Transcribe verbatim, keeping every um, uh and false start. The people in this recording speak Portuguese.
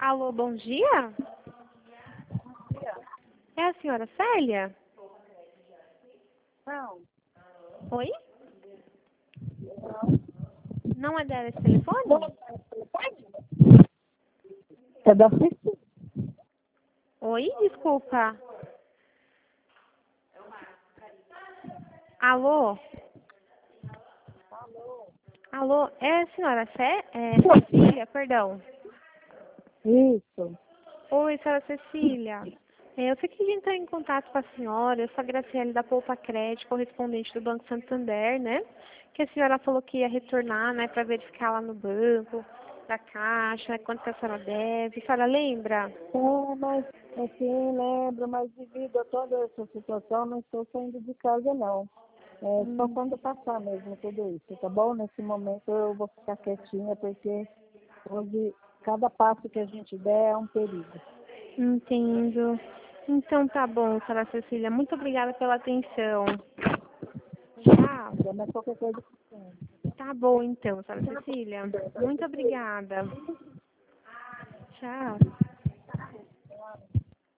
Alô, bom dia? É a senhora Célia? Não, Oi? Não é dela esse telefone? é da Ceci. Oi, desculpa. Alô? Alô, é a senhora Cé é, Cecília? Perdão. Isso. Oi, senhora Cecília. É, eu fiquei de entrar em contato com a senhora. Eu sou a Graciele da Poupa Crédito, correspondente do Banco Santander, né? Que a senhora falou que ia retornar, né, para verificar lá no banco, da Caixa, né, quanto que a senhora deve. A senhora lembra? É, mas assim, lembro, mas devido a toda essa situação, não estou saindo de casa, não. É só Hum, quando passar mesmo tudo isso, tá bom? Nesse momento eu vou ficar quietinha, porque hoje cada passo que a gente der é um perigo. entendo. Então tá bom, senhora Cecília. Muito obrigada pela atenção. Tchau. Mas qualquer coisa que tenha. Tá bom então, senhora Cecília. Muito obrigada. Tchau.